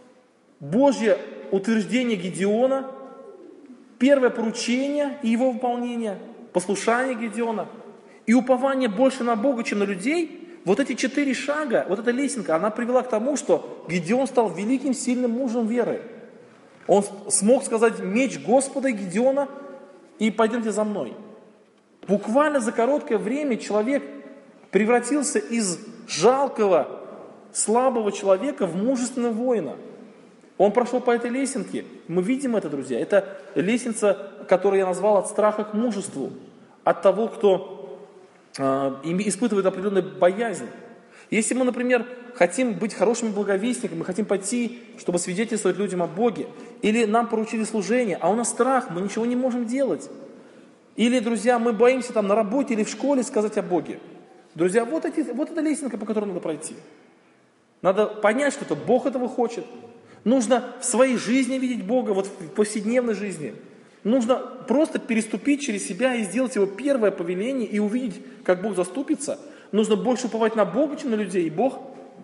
Божье утверждение Гидеона, первое поручение и его выполнение, послушание Гидеона и упование больше на Бога, чем на людей. Вот эти четыре шага, вот эта лесенка, она привела к тому, что Гидеон стал великим, сильным мужем веры. Он смог сказать: меч Господа Гидеона, и пойдемте за мной. Буквально за короткое время человек превратился из жалкого, слабого человека в мужественного воина. Он прошел по этой лесенке. Мы видим это, друзья. Это лестница, которую я назвал от страха к мужеству. От того, кто э, испытывает определенную боязнь. Если мы, например, хотим быть хорошими благовестниками, мы хотим пойти, чтобы свидетельствовать людям о Боге, или нам поручили служение, а у нас страх, мы ничего не можем делать. Или, друзья, мы боимся там на работе или в школе сказать о Боге. Друзья, вот, эти, вот эта лесенка, по которой надо пройти. Надо понять, что это Бог этого хочет. Нужно в своей жизни видеть Бога, вот в повседневной жизни. Нужно просто переступить через себя и сделать его первое повеление и увидеть, как Бог заступится. Нужно больше уповать на Бога, чем на людей. И Бог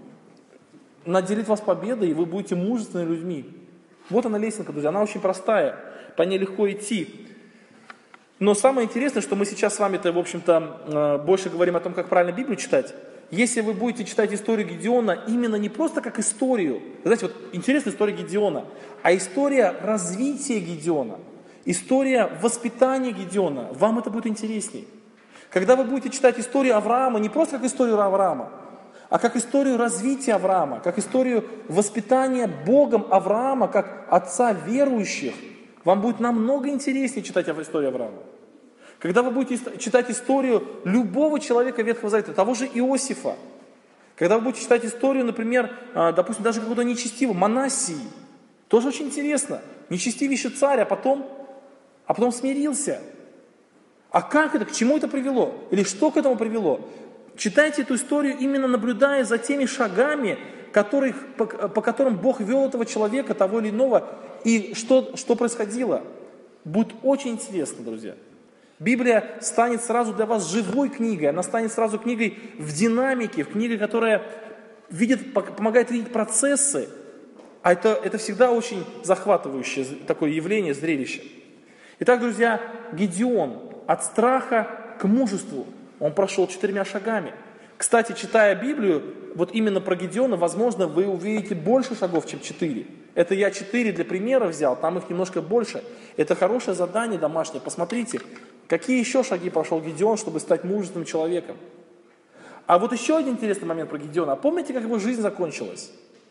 наделит вас победой, и вы будете мужественными людьми. Вот она лесенка, друзья, она очень простая, по ней легко идти. Но самое интересное, что мы сейчас с вами-то, в общем-то, больше говорим о том, как правильно Библию читать. Если вы будете читать историю Гедеона именно не просто как историю, знаете, вот интересная история Гедеона, а история развития Гедеона, история воспитания Гедеона, вам это будет интересней. Когда вы будете читать историю Авраама, не просто как историю Авраама, а как историю развития Авраама, как историю воспитания Богом Авраама, как отца верующих, вам будет намного интереснее читать историю Авраама. Когда вы будете читать историю любого человека Ветхого Завета, того же Иосифа, когда вы будете читать историю, например, допустим, даже какого-то нечестивого, Манассии, тоже очень интересно. Нечестивейший царь, а потом, а потом смирился. А как это, к чему это привело? Или что к этому привело? Читайте эту историю, именно наблюдая за теми шагами, которых, по, по которым Бог вел этого человека, того или иного, и что, что происходило. Будет очень интересно, друзья. Библия станет сразу для вас живой книгой, она станет сразу книгой в динамике, в книгой, которая видит, помогает видеть процессы, а это, это всегда очень захватывающее такое явление, зрелище. Итак, друзья, Гедеон от страха к мужеству, он прошел четырьмя шагами. Кстати, читая Библию, вот именно про Гедеона, возможно, вы увидите больше шагов, чем четыре. Это я четыре для примера взял, там их немножко больше. Это хорошее задание домашнее. Посмотрите, какие еще шаги прошел Гедеон, чтобы стать мужественным человеком. А вот еще один интересный момент про Гедеона. А помните, как его жизнь закончилась?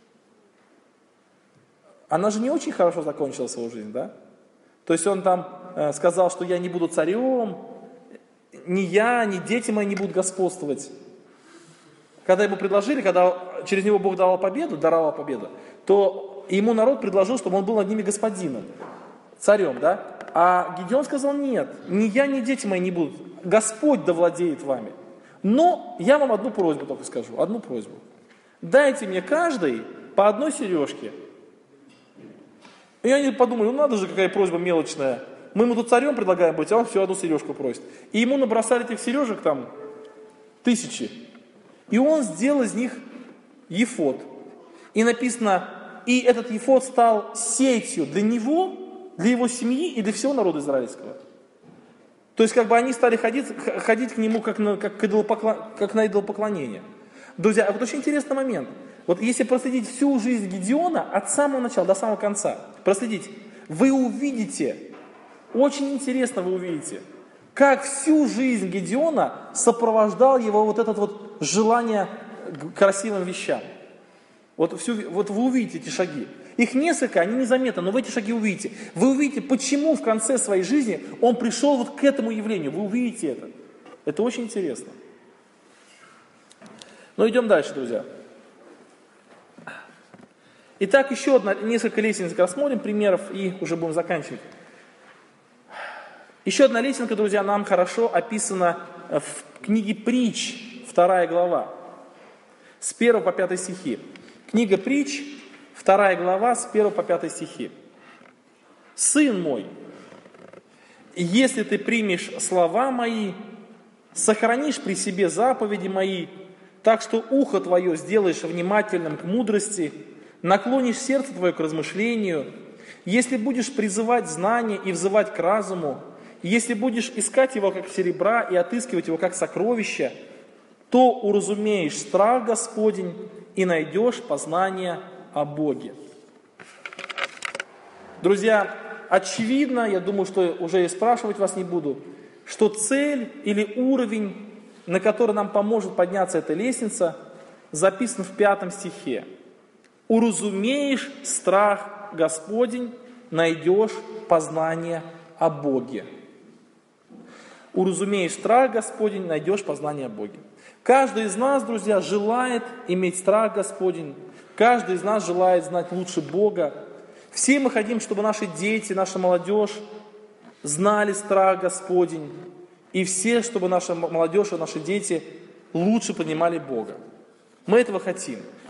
Она же не очень хорошо закончила свою жизнь, да? То есть он там э, сказал, что я не буду царем, ни я, ни дети мои не будут господствовать. Когда ему предложили, когда через него Бог давал победу, даровал победу, то ему народ предложил, чтобы он был над ними господином, царем, да? А Гедеон сказал, нет, ни я, ни дети мои не будут, Господь да владеет вами. Но я вам одну просьбу только скажу, одну просьбу. Дайте мне каждый по одной сережке. И они подумали, ну надо же, какая просьба мелочная. Мы ему тут царем предлагаем быть, а он всю одну сережку просит. И ему набросали этих сережек там тысячи. И он сделал из них ефод. И написано, и этот ефод стал сетью для него, для его семьи и для всего народа израильского. То есть как бы они стали ходить, ходить к нему как на, как, к идолопоклон, как на идолопоклонение. Друзья, вот очень интересный момент. Вот если проследить всю жизнь Гедеона от самого начала до самого конца, проследить, вы увидите, очень интересно вы увидите, как всю жизнь Гедеона сопровождал его вот это вот желание к красивым вещам. Вот, всю, вот вы увидите эти шаги. Их несколько, они незаметны, но вы эти шаги увидите. Вы увидите, почему в конце своей жизни он пришел вот к этому явлению. Вы увидите это. Это очень интересно. Но идем дальше, друзья. Итак, еще одна, несколько лесенок рассмотрим, примеров, и уже будем заканчивать. Еще одна лесенка, друзья, нам хорошо описана в книге Притч, вторая глава, с первого по пятый стихи. Книга Притч, вторая глава, с первого по пятый стихи. «Сын мой, если ты примешь слова мои, сохранишь при себе заповеди мои, так что ухо твое сделаешь внимательным к мудрости, наклонишь сердце твое к размышлению, если будешь призывать знание и взывать к разуму, если будешь искать его как серебра и отыскивать его как сокровище, то уразумеешь страх Господень и найдешь познание о Боге». Друзья, очевидно, я думаю, что уже и спрашивать вас не буду, что цель или уровень, на который нам поможет подняться эта лестница, записан в пятом стихе. «Уразумеешь страх Господень, найдешь познание о Боге». Уразумеешь страх Господень, найдешь познание о Боге. Каждый из нас, друзья, желает иметь страх Господень. Каждый из нас желает знать лучше Бога. Все мы хотим, чтобы наши дети, наша молодежь знали страх Господень. И все, чтобы наша молодежь и наши дети лучше понимали Бога. Мы этого хотим.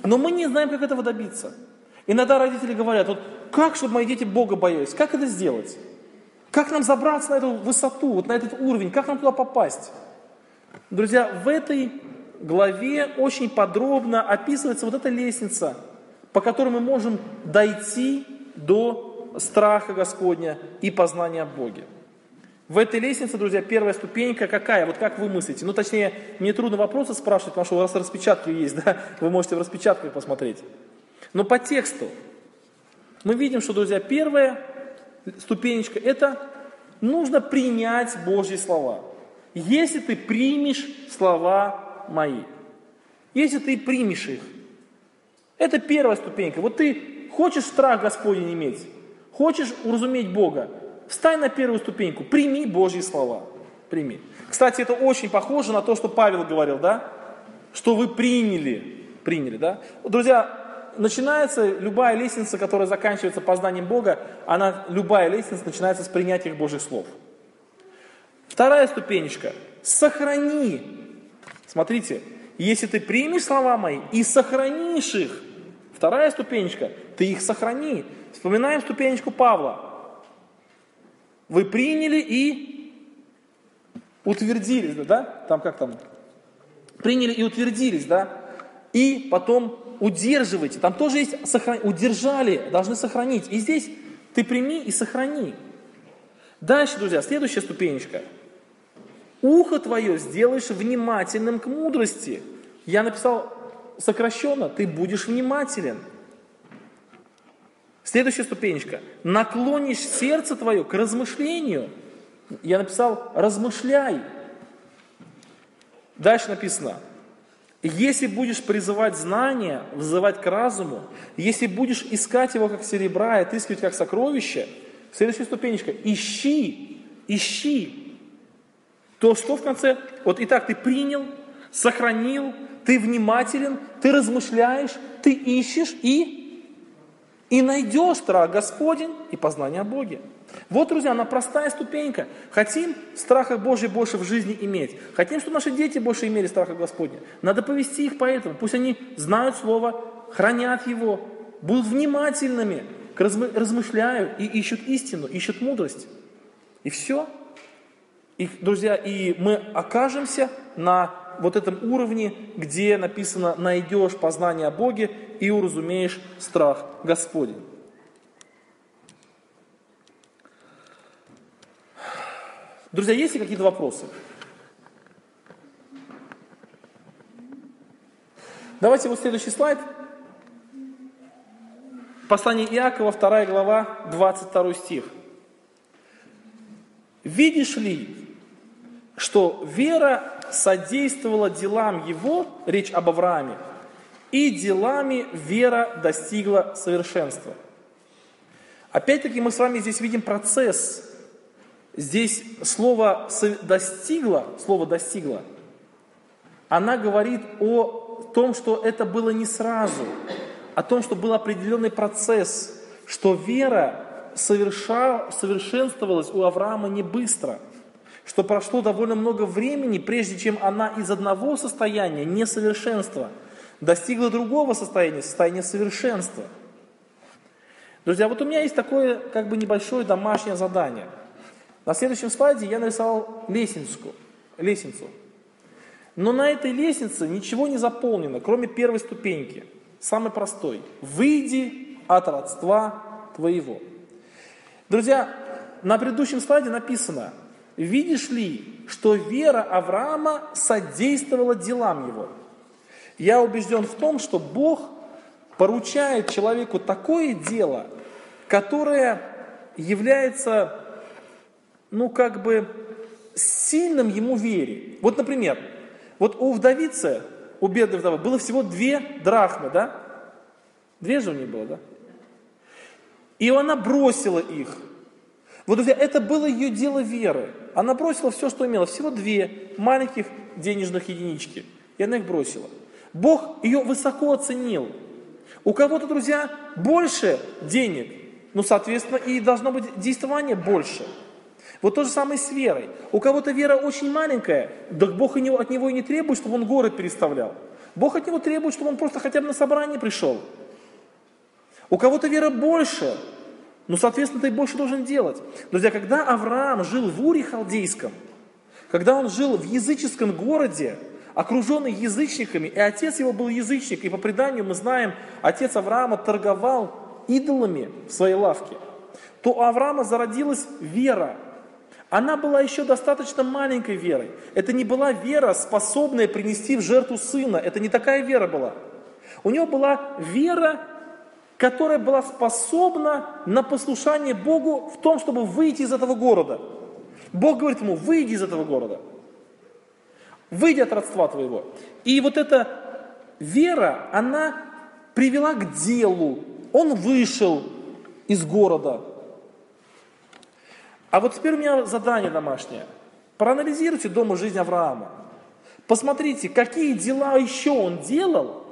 Но мы не знаем, как этого добиться. Иногда родители говорят, вот как, чтобы мои дети Бога боялись, как это сделать? Как нам забраться на эту высоту, вот на этот уровень, как нам туда попасть? Друзья, в этой главе очень подробно описывается вот эта лестница, по которой мы можем дойти до страха Господня и познания Бога. В этой лестнице, друзья, первая ступенька какая? Вот как вы мыслите? Ну, точнее, мне трудно вопросы спрашивать, потому что у вас распечатки есть, да? Вы можете в распечатках посмотреть. Но по тексту мы видим, что, друзья, первая ступенечка – это нужно принять Божьи слова. Если ты примешь слова мои, если ты примешь их, это первая ступенька. Вот ты хочешь страх Господень иметь, хочешь уразуметь Бога, встань на первую ступеньку, прими Божьи слова. Прими. Кстати, это очень похоже на то, что Павел говорил, да? Что вы приняли. Приняли, да? Друзья, начинается любая лестница, которая заканчивается познанием Бога, она, любая лестница начинается с принятия Божьих слов. Вторая ступенечка. Сохрани. Смотрите, если ты примешь слова мои и сохранишь их, вторая ступенечка, ты их сохрани. Вспоминаем ступенечку Павла. Вы приняли и утвердились, да? Там как там? Приняли и утвердились, да? И потом удерживайте. Там тоже есть сохран... удержали, должны сохранить. И здесь ты прими и сохрани. Дальше, друзья, следующая ступенечка. Ухо твое сделаешь внимательным к мудрости. Я написал сокращенно, ты будешь внимателен. Следующая ступенечка. Наклонишь сердце твое к размышлению. Я написал размышляй. Дальше написано. Если будешь призывать знания, взывать к разуму, если будешь искать его как серебра и отыскивать как сокровище, следующая ступенечка. Ищи, ищи. То, что в конце, вот и так ты принял, сохранил, ты внимателен, ты размышляешь, ты ищешь и, и найдешь страх Господень и познание о Боге. Вот, друзья, она простая ступенька. Хотим страха Божия больше в жизни иметь. Хотим, чтобы наши дети больше имели страха Господня. Надо повести их по этому. Пусть они знают Слово, хранят его, будут внимательными, размышляют и ищут истину, ищут мудрость. И все. И, друзья, и мы окажемся на вот этом уровне, где написано «найдешь познание о Боге и уразумеешь страх Господень». Друзья, есть ли какие-то вопросы? Давайте вот следующий слайд. Послание Иакова, вторая глава, двадцать второй стих. «Видишь ли, что вера содействовала делам его, речь об Аврааме, и делами вера достигла совершенства». Опять-таки мы с вами здесь видим процесс. Здесь слово «достигло», слово «достигло», она говорит о том, что это было не сразу, о том, что был определенный процесс, что вера соверша, совершенствовалась у Авраама не быстро, что прошло довольно много времени, прежде чем она из одного состояния несовершенства достигла другого состояния, состояния совершенства. Друзья, вот у меня есть такое как бы небольшое домашнее задание. На следующем слайде я нарисовал лестницу, лестницу. Но на этой лестнице ничего не заполнено, кроме первой ступеньки, самой простой. «Выйди от родства твоего». Друзья, на предыдущем слайде написано: «Видишь ли, что вера Авраама содействовала делам его?» Я убежден в том, что Бог поручает человеку такое дело, которое является, ну, как бы сильным ему вере. Вот, например, вот у вдовицы, у бедной вдовы было всего две драхмы, да? Две же у нее было, да? И она бросила их. Вот, друзья, это было ее дело веры. Она бросила все, что имела, всего две маленьких денежных единички. И она их бросила. Бог ее высоко оценил. У кого-то, друзья, больше денег, ну, соответственно, и должно быть действование больше. Вот то же самое с верой. У кого-то вера очень маленькая, да Бог от него и не требует, чтобы он горы переставлял. Бог от него требует, чтобы он просто хотя бы на собрание пришел. У кого-то вера больше, ну, соответственно, ты больше должен делать. Друзья, когда Авраам жил в Уре Халдейском, когда он жил в языческом городе, окруженный язычниками, и отец его был язычник, и по преданию мы знаем, отец Авраама торговал идолами в своей лавке, то у Авраама зародилась вера. Она была еще достаточно маленькой верой. Это не была вера, способная принести в жертву сына. Это не такая вера была. У него была вера, которая была способна на послушание Богу в том, чтобы выйти из этого города. Бог говорит ему: выйди из этого города. Выйди от родства твоего. И вот эта вера, она привела к делу. Он вышел из города. А вот теперь у меня задание домашнее. Проанализируйте дома жизнь Авраама. Посмотрите, какие дела еще он делал,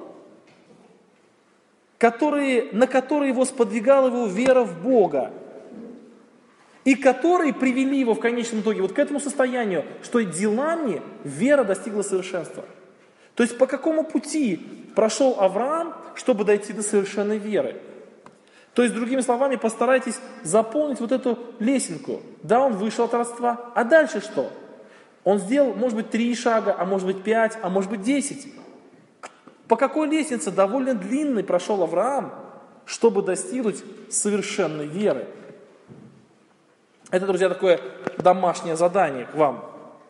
которые, на которые его сподвигала его вера в Бога. И которые привели его в конечном итоге вот к этому состоянию, что делами вера достигла совершенства. То есть по какому пути прошел Авраам, чтобы дойти до совершенной веры? То есть, другими словами, постарайтесь заполнить вот эту лесенку. Да, он вышел от родства, а дальше что? Он сделал, может быть, три шага, а может быть, пять, а может быть, десять. По какой лестнице довольно длинной прошел Авраам, чтобы достигнуть совершенной веры? Это, друзья, такое домашнее задание к вам.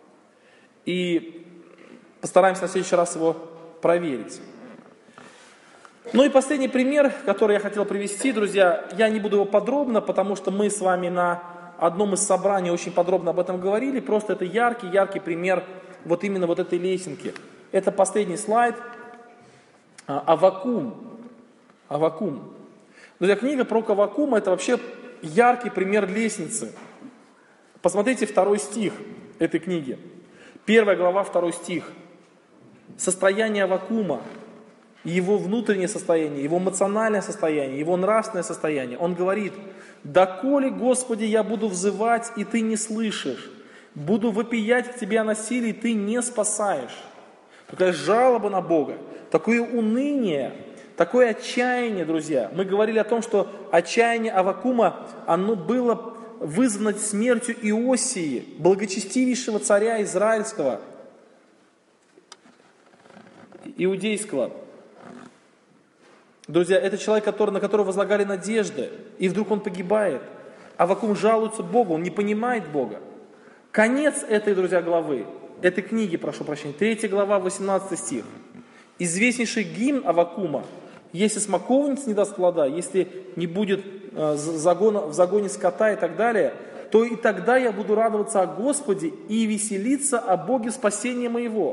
И постараемся на следующий раз его проверить. Ну и последний пример, который я хотел привести, друзья, я не буду его подробно, потому что мы с вами на одном из собраний очень подробно об этом говорили, просто это яркий, яркий пример вот именно вот этой лесенки. Это последний слайд. Аввакум. Аввакум. Друзья, книга про Аввакума — это вообще яркий пример лестницы. Посмотрите второй стих этой книги. Первая глава, второй стих. Состояние Аввакума, его внутреннее состояние, его эмоциональное состояние, его нравственное состояние. Он говорит: «Доколе, Господи, я буду взывать, и Ты не слышишь, буду вопиять к Тебе о насилии, Ты не спасаешь». Такая жалоба на Бога, такое уныние, такое отчаяние, друзья. Мы говорили о том, что отчаяние Аввакума, оно было вызвано смертью Иосии, благочестивейшего царя израильского, иудейского. Друзья, это человек, который, на которого возлагали надежды, и вдруг он погибает. Аввакум жалуется Богу, он не понимает Бога. Конец этой, друзья, главы, этой книги, прошу прощения, третья глава, восемнадцатый стих. Известнейший гимн Аввакума: «Если смоковница не даст плода, если не будет э, загона, в загоне скота и так далее, то и тогда я буду радоваться о Господе и веселиться о Боге спасения моего».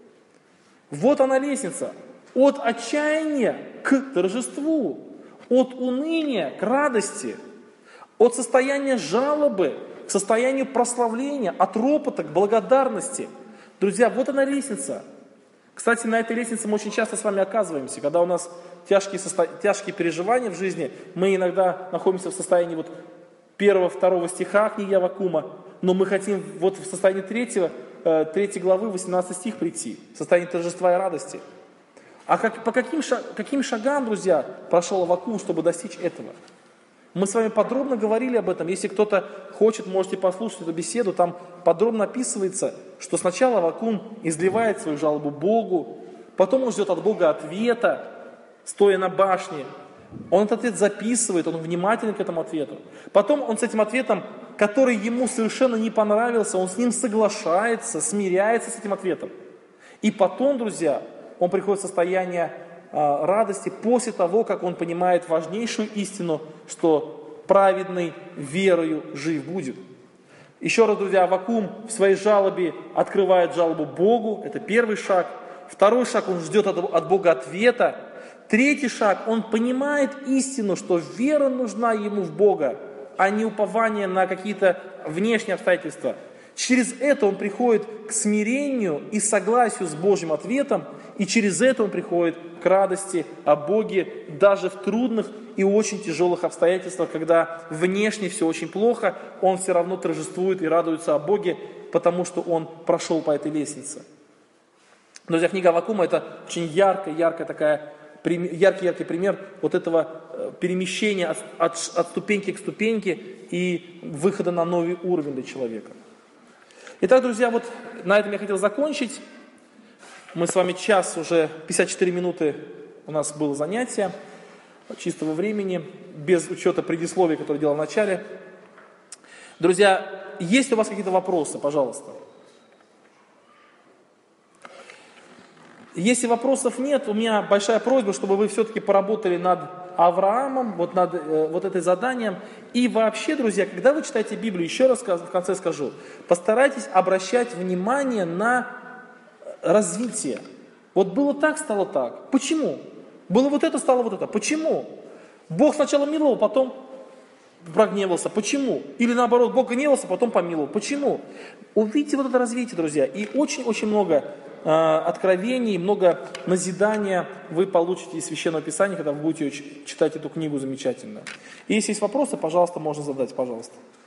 Вот она лестница. От отчаяния к торжеству, от уныния к радости, от состояния жалобы к состоянию прославления, от ропота к благодарности. Друзья, вот она лестница. Кстати, на этой лестнице мы очень часто с вами оказываемся. Когда у нас тяжкие, состо... тяжкие переживания в жизни, мы иногда находимся в состоянии вот первого, второго стиха книги Аввакума, но мы хотим вот в состоянии третьего, э, третьей главы, восемнадцатый стих прийти, в состоянии торжества и радости. А как, по каким, шаг, каким шагам, друзья, прошел Аввакум, чтобы достичь этого? Мы с вами подробно говорили об этом. Если кто-то хочет, можете послушать эту беседу. Там подробно описывается, что сначала Аввакум изливает свою жалобу Богу, потом он ждет от Бога ответа, стоя на башне. Он этот ответ записывает, он внимателен к этому ответу. Потом он с этим ответом, который ему совершенно не понравился, он с ним соглашается, смиряется с этим ответом. И потом, друзья, он приходит в состояние а, радости после того, как он понимает важнейшую истину, что праведный верою жив будет. Еще раз, друзья, Аввакум в своей жалобе открывает жалобу Богу, это первый шаг. Второй шаг, он ждет от, от Бога ответа. Третий шаг, он понимает истину, что вера нужна ему в Бога, а не упование на какие-то внешние обстоятельства. Через это он приходит к смирению и согласию с Божьим ответом, и через это он приходит к радости о Боге даже в трудных и очень тяжелых обстоятельствах, когда внешне все очень плохо, он все равно торжествует и радуется о Боге, потому что он прошел по этой лестнице. Друзья, книга Аввакума — это очень яркая, яркая такая, яркий-яркий пример вот этого перемещения от, от, от ступеньки к ступеньке и выхода на новый уровень для человека. Итак, друзья, вот на этом я хотел закончить. Мы с вами час, уже пятьдесят четыре минуты у нас было занятие чистого времени, без учета предисловия, которое делал в начале. Друзья, есть у вас какие-то вопросы, пожалуйста? Если вопросов нет, у меня большая просьба, чтобы вы все-таки поработали над Авраамом, вот над э, вот этой заданием. И вообще, друзья, когда вы читаете Библию, еще раз в конце скажу, постарайтесь обращать внимание на развитие. Вот было так, стало так. Почему? Было вот это, стало вот это. Почему? Бог сначала миловал, потом прогневался. Почему? Или наоборот, Бог гневался, потом помиловал. Почему? Увидите вот это развитие, друзья. И очень-очень много э, откровений, много назидания вы получите из Священного Писания, когда вы будете читать эту книгу замечательную. И если есть вопросы, пожалуйста, можно задать, пожалуйста.